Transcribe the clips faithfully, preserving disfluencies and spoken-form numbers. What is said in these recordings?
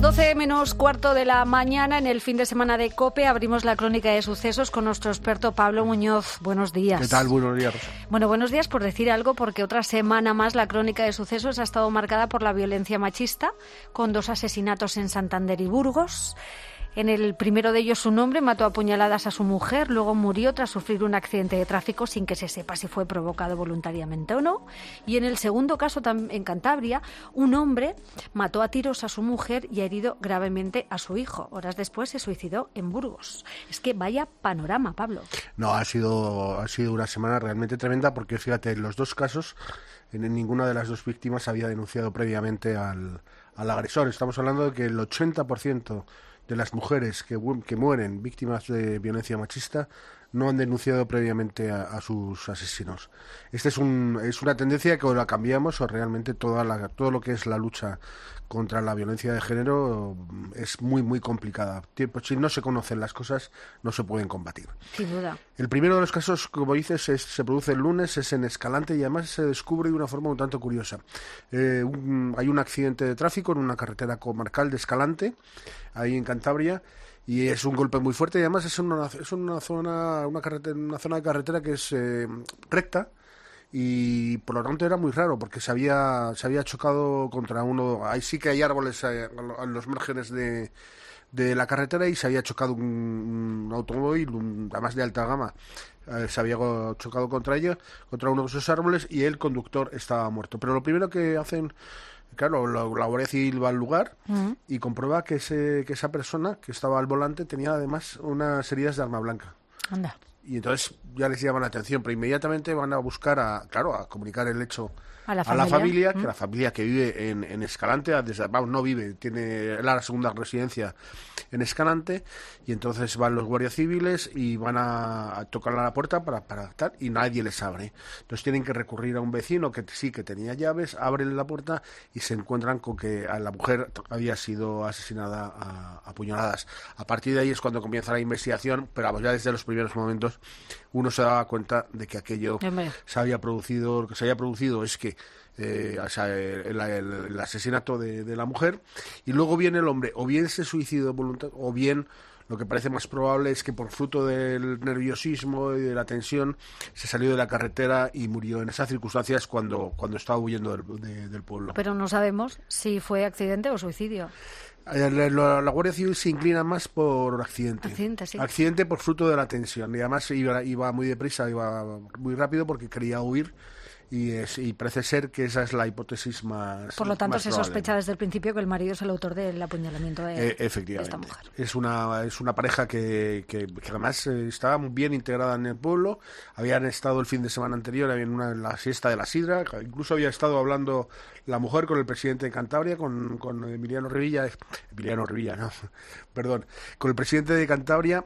Las doce menos cuarto de la mañana, en el fin de semana de COPE, abrimos la crónica de sucesos con nuestro experto Pablo Muñoz. Buenos días. ¿Qué tal? Buenos días, Rosa. Bueno, buenos días por decir algo, porque otra semana más la crónica de sucesos ha estado marcada por la violencia machista, con dos asesinatos en Santander y Burgos. En el primero de ellos, un hombre mató a puñaladas a su mujer, luego murió tras sufrir un accidente de tráfico sin que se sepa si fue provocado voluntariamente o no. Y en el segundo caso, en Cantabria, un hombre mató a tiros a su mujer y ha herido gravemente a su hijo. Horas después se suicidó en Burgos. Es que vaya panorama, Pablo. No, ha sido, ha sido una semana realmente tremenda porque, fíjate, en los dos casos, en ninguna de las dos víctimas había denunciado previamente al, al agresor. Estamos hablando de que el ochenta por ciento de las mujeres que, que mueren víctimas de violencia machista no han denunciado previamente a, a sus asesinos. Esta es, un, es una tendencia que o la cambiamos o realmente toda la, todo lo que es la lucha contra la violencia de género es muy, muy complicada. Si no se conocen las cosas, no se pueden combatir. Sin duda. El primero de los casos, como dices, es, se produce el lunes, es en Escalante y además se descubre de una forma un tanto curiosa. Eh, un, hay un accidente de tráfico en una carretera comarcal de Escalante, ahí en Cantabria, y es un golpe muy fuerte y además es una, es una zona una, carretera, una zona de carretera que es eh, recta y por lo tanto era muy raro porque se había se había chocado contra uno. Ahí sí que hay árboles eh, en los márgenes de, de la carretera y se había chocado un, un automóvil, un, además de alta gama. Eh, se había chocado contra ella, contra uno de esos árboles y el conductor estaba muerto. Pero lo primero que hacen, claro, la, la Guardia Civil va al lugar uh-huh. y comprueba que ese que esa persona que estaba al volante tenía además unas heridas de arma blanca. Anda. Y entonces ya les llama la atención, pero inmediatamente van a buscar, a claro, a comunicar el hecho a la a familia, la familia que ¿Mm? la familia que vive en, en Escalante, desde, vamos, no vive, tiene la segunda residencia en Escalante, y entonces van los guardias civiles y van a, a tocar a la puerta para, para tal, y nadie les abre. Entonces tienen que recurrir a un vecino que sí que tenía llaves, abren la puerta y se encuentran con que a la mujer había sido asesinada a, a puñaladas. A partir de ahí es cuando comienza la investigación, pero vamos, ya desde los primeros momentos uno se daba cuenta de que aquello Hombre. se había producido, lo que se había producido es que Eh, o sea, el, el, el asesinato de, de la mujer, y luego viene el hombre, o bien se suicidó voluntario, o bien lo que parece más probable es que por fruto del nerviosismo y de la tensión se salió de la carretera y murió en esas circunstancias cuando, cuando estaba huyendo del, de, del pueblo. Pero no sabemos si fue accidente o suicidio. La, la, la Guardia Civil se inclina más por accidente. Accidente, sí. Accidente por fruto de la tensión. Y además iba, iba muy deprisa, iba muy rápido porque quería huir. Y, es, y parece ser que esa es la hipótesis más Por lo tanto, más se probable. Sospecha desde el principio que el marido es el autor del apuñalamiento de, eh, efectivamente. de esta mujer. Es una, es una pareja que, que, que además eh, estaba muy bien integrada en el pueblo. Habían estado el fin de semana anterior en, una, en la siesta de la sidra. Incluso había estado hablando la mujer con el presidente de Cantabria, con, con Emiliano Revilla. Emiliano Revilla, no, perdón. Con el presidente de Cantabria.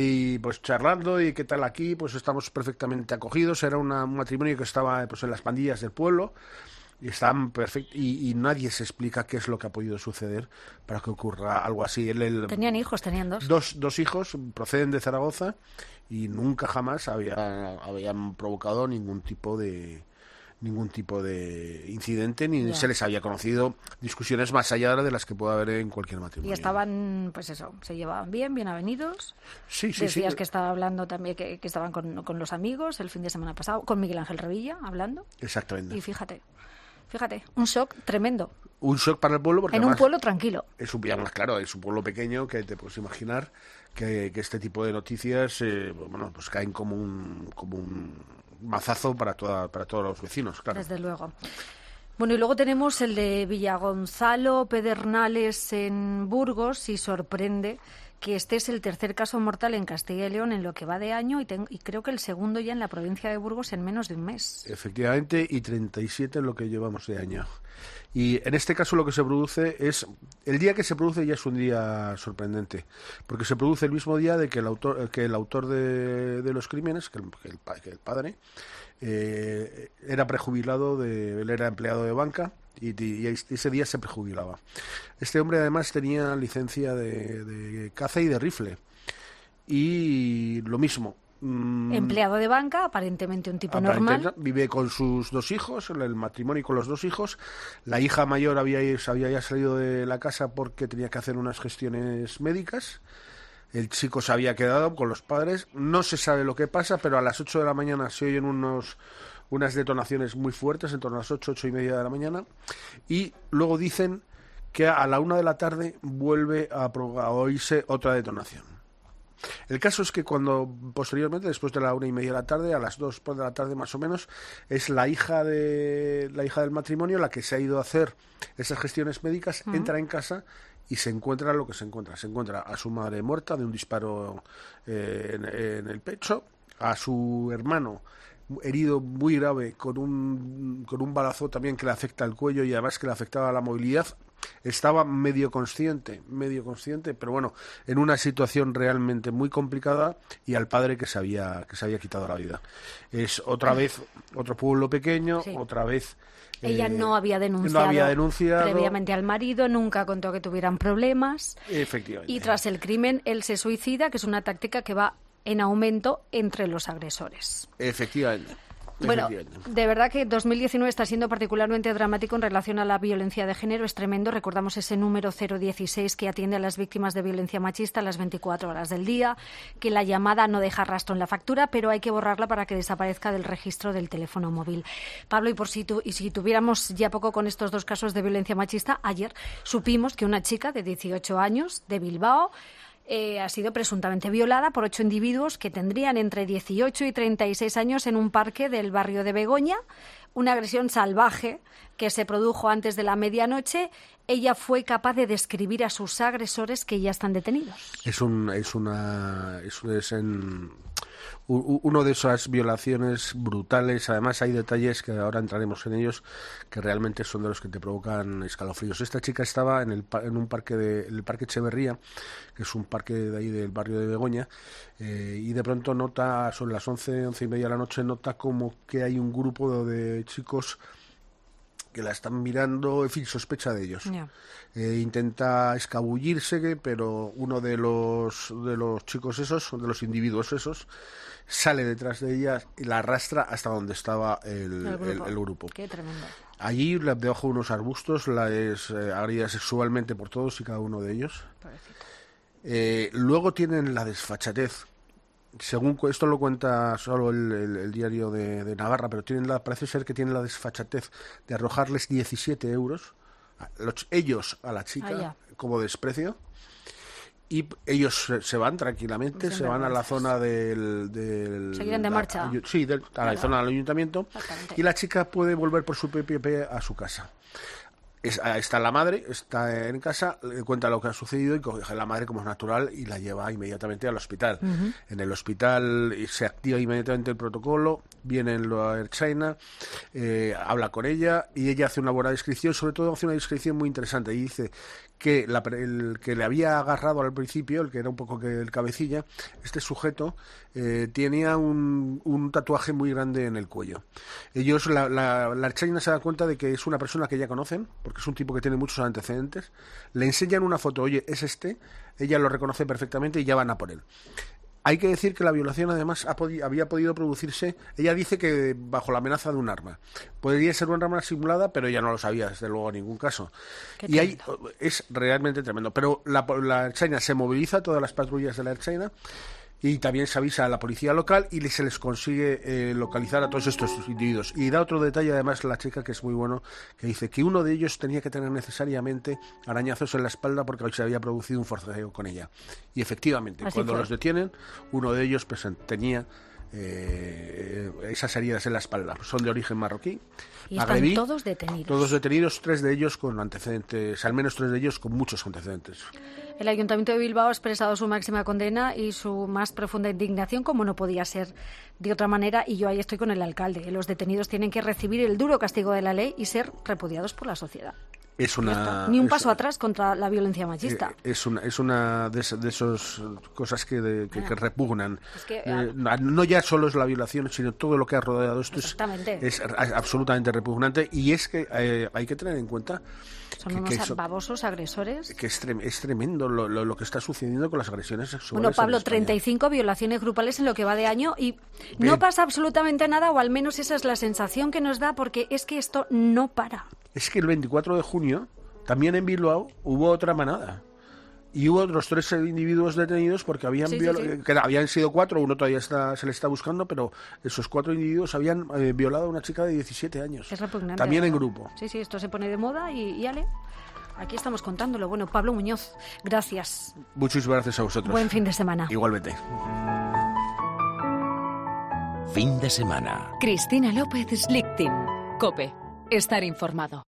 Y pues charlando y qué tal aquí, pues estamos perfectamente acogidos. Era una, un matrimonio que estaba pues en las pandillas del pueblo y estaban perfectos y, y nadie se explica qué es lo que ha podido suceder para que ocurra algo así. El, el, tenían hijos, tenían dos. dos dos hijos, proceden de Zaragoza y nunca jamás había, habían provocado ningún tipo de ningún tipo de incidente ni yeah. se les había conocido discusiones más allá de las que puede haber en cualquier matrimonio. Y estaban, pues eso, se llevaban bien, bien avenidos. Sí, sí, Decías sí. que estaba hablando también, que, que estaban con, con los amigos el fin de semana pasado, con Miguel Ángel Revilla, hablando. Exactamente. Y fíjate, fíjate, un shock tremendo. Un shock para el pueblo porque en un pueblo tranquilo. Es un, más claro, es un pueblo pequeño que te puedes imaginar que, que este tipo de noticias, eh, bueno, pues caen como un, como un mazazo para toda, para todos los vecinos, claro. Desde luego. Bueno, y luego tenemos el de Villagonzalo Pedernales en Burgos, y sorprende que este es el tercer caso mortal en Castilla y León en lo que va de año y, ten, y creo que el segundo ya en la provincia de Burgos en menos de un mes. Efectivamente, y treinta y siete en lo que llevamos de año. Y en este caso lo que se produce es, el día que se produce ya es un día sorprendente, porque se produce el mismo día de que el autor, que el autor de, de los crímenes, que el, que el, que el padre, eh, era prejubilado, de, él era empleado de banca, y, y ese día se prejubilaba. Este hombre además tenía licencia de, de caza y de rifle, y lo mismo, Mmm, empleado de banca, aparentemente un tipo normal. Vive con sus dos hijos, el matrimonio con los dos hijos. La hija mayor había, había ya salido de la casa porque tenía que hacer unas gestiones médicas. El chico se había quedado con los padres. No se sabe lo que pasa, pero a las ocho de la mañana se oyen unos... unas detonaciones muy fuertes, en torno a las ocho, ocho y media de la mañana, y luego dicen que a la una de la tarde vuelve a, a oírse otra detonación. El caso es que cuando posteriormente, después de la una y media de la tarde, a las dos de la tarde más o menos, es la hija de la hija del matrimonio la que se ha ido a hacer esas gestiones médicas, uh-huh. entra en casa y se encuentra lo que se encuentra. Se encuentra a su madre muerta de un disparo eh, en, en el pecho, a su hermano herido muy grave con un con un balazo también que le afecta el cuello y además que le afectaba la movilidad. Estaba medio consciente, medio consciente, pero bueno, en una situación realmente muy complicada, y al padre que se había que se había quitado la vida. Es otra vez otro pueblo pequeño, sí. otra vez Ella eh, no, había denunciado no había denunciado previamente al marido, nunca contó que tuvieran problemas. Efectivamente. Y tras el crimen él se suicida, que es una táctica que va en aumento entre los agresores. Efectivamente. Bueno, de verdad que dos mil diecinueve está siendo particularmente dramático en relación a la violencia de género. Es tremendo. Recordamos ese número cero dieciséis que atiende a las víctimas de violencia machista a las veinticuatro horas del día, que la llamada no deja rastro en la factura, pero hay que borrarla para que desaparezca del registro del teléfono móvil. Pablo, y por si tu, y si tuviéramos ya poco con estos dos casos de violencia machista, ayer supimos que una chica de dieciocho años de Bilbao Eh, ha sido presuntamente violada por ocho individuos que tendrían entre dieciocho y treinta y seis años en un parque del barrio de Begoña. Una agresión salvaje que se produjo antes de la medianoche. Ella fue capaz de describir a sus agresores, que ya están detenidos. Es un es una es, es en uno de esas violaciones brutales. Además hay detalles que ahora entraremos en ellos que realmente son de los que te provocan escalofríos. Esta chica estaba en el en un parque de el parque Echeverría, que es un parque de ahí del barrio de Begoña, eh, y de pronto nota, son las once, once y media de la noche, nota como que hay un grupo de chicos que la están mirando, en fin, sospecha de ellos. Yeah. Eh, intenta escabullirse, pero uno de los de los chicos esos, de los individuos esos, sale detrás de ella y la arrastra hasta donde estaba el, el, grupo. el, el grupo. Qué tremendo. Allí, debajo de unos arbustos, la es eh, agredida sexualmente por todos y cada uno de ellos. Eh, luego tienen la desfachatez. Según esto lo cuenta solo el, el, el diario de, de Navarra, pero tienen la, parece ser que tienen la desfachatez de arrojarles diecisiete euros, a los, ellos a la chica, ah, como desprecio, y ellos se, se van tranquilamente, se van a la zona del... del Seguirán de marcha. La, sí, del, a la claro. zona del ayuntamiento, y la chica puede volver por su propio pie a su casa. Es, está la madre, está en casa, le cuenta lo que ha sucedido y coge la madre como es natural y la lleva inmediatamente al hospital. Uh-huh. En el hospital se activa inmediatamente el protocolo, vienen los Ertzaina, eh, habla con ella y ella hace una buena descripción, sobre todo hace una descripción muy interesante y dice que la, el que le había agarrado al principio, el que era un poco que el cabecilla, este sujeto eh, tenía un, un tatuaje muy grande en el cuello. Ellos, la, la, la Ertzaina se da cuenta de que es una persona que ya conocen, porque es un tipo que tiene muchos antecedentes, le enseñan una foto, oye, es este, ella lo reconoce perfectamente y ya van a por él. Hay que decir que la violación además ha podi- había podido producirse, ella dice que bajo la amenaza de un arma. Podría ser una arma simulada, pero ella no lo sabía, desde luego, en ningún caso. Qué y ahí es realmente tremendo. Pero la, la Ertzaina se moviliza, todas las patrullas de la Ertzaina, y también se avisa a la policía local y se les consigue eh, localizar a todos estos individuos. Y da otro detalle además la chica que es muy bueno, que dice que uno de ellos tenía que tener necesariamente arañazos en la espalda porque hoy se había producido un forcejeo con ella. Y efectivamente, así cuando fue. Los detienen, uno de ellos pues, tenía eh, esas heridas en la espalda. Son de origen marroquí. Y están magrebí, todos detenidos. Todos detenidos, tres de ellos con antecedentes, al menos tres de ellos con muchos antecedentes. El Ayuntamiento de Bilbao ha expresado su máxima condena y su más profunda indignación, como no podía ser de otra manera, y yo ahí estoy con el alcalde. Los detenidos tienen que recibir el duro castigo de la ley y ser repudiados por la sociedad. Es una, Ni un es, paso atrás contra la violencia machista. Eh, es una, es una de, de esas cosas que, de, que, que repugnan. Es que, eh, no ya solo es la violación, sino todo lo que ha rodeado esto es, es absolutamente repugnante. Y es que eh, hay que tener en cuenta... Son que, unos que eso, babosos agresores. Que es, trem, es tremendo lo, lo, lo que está sucediendo con las agresiones sexuales. Bueno, Pablo, treinta y cinco violaciones grupales en lo que va de año y no Bien. pasa absolutamente nada, o al menos esa es la sensación que nos da, porque es que esto no para. Es que el veinticuatro de junio, también en Bilbao, hubo otra manada. Y hubo otros tres individuos detenidos porque habían sí, viola- sí, sí. que habían sido cuatro, uno todavía está, se le está buscando, pero esos cuatro individuos habían eh, violado a una chica de diecisiete años. Es repugnante. También ¿verdad? en grupo. Sí, sí, esto se pone de moda y, y ale. Aquí estamos contándolo. Bueno, Pablo Muñoz, gracias. Muchas gracias a vosotros. Buen fin de semana. Igualmente. Fin de semana. Cristina López Slichting. COPE. Estar informado.